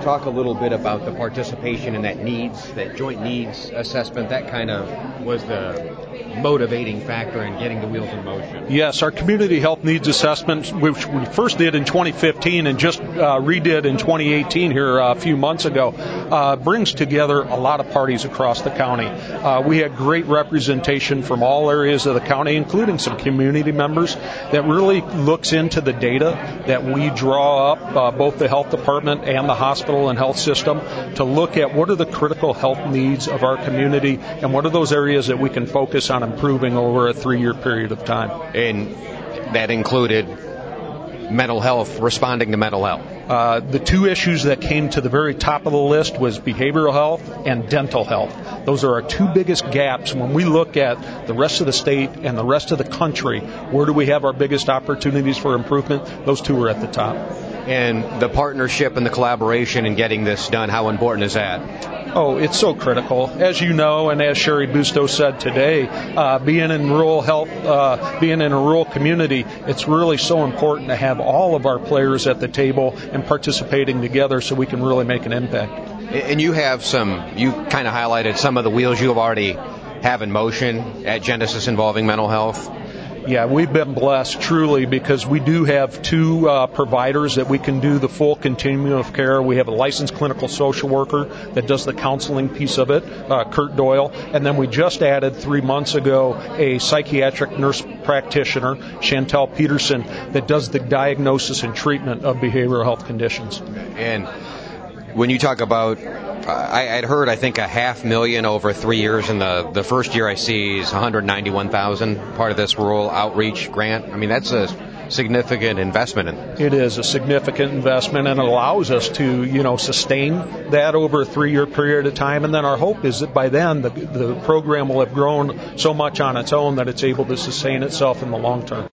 talk a little bit about the participation in that joint needs assessment? That kind of was the motivating factor in getting the wheels in motion. Yes, our community health needs assessment, which we first did in 2015 and just redid in 2018 here a few months ago, brings together a lot of parties across the county. We had great representation from all areas of the county, including some community members, that really looks into the data that we draw up, both the health department and the hospital and health system, to look at what are the critical health needs of our community and what are those areas that we can focus on improving over a 3-year period of time. And that included mental health, responding to mental health. The two issues that came to the very top of the list was behavioral health and dental health. Those are our two biggest gaps. When we look at the rest of the state and the rest of the country, where do we have our biggest opportunities for improvement? Those two are at the top. And the partnership and the collaboration in getting this done, how important is that? Oh, it's so critical. As you know, and as Sherry Busto said today, being in rural health, being in a rural community, it's really so important to have all of our players at the table and participating together so we can really make an impact. And you kind of highlighted some of the wheels you already have in motion at Genesis involving mental health. Yeah, we've been blessed truly because we do have two providers that we can do the full continuum of care. We have a licensed clinical social worker that does the counseling piece of it, Kurt Doyle, and then we just added 3 months ago a psychiatric nurse practitioner, Chantel Peterson, that does the diagnosis and treatment of behavioral health conditions. And when you talk about, I'd heard, I think, $500,000 over 3 years, and the first year I see is $191,000, part of this rural outreach grant. I mean, that's a significant investment. It is a significant investment, and it allows us to, sustain that over a 3-year period of time. And then our hope is that by then the program will have grown so much on its own that it's able to sustain itself in the long term.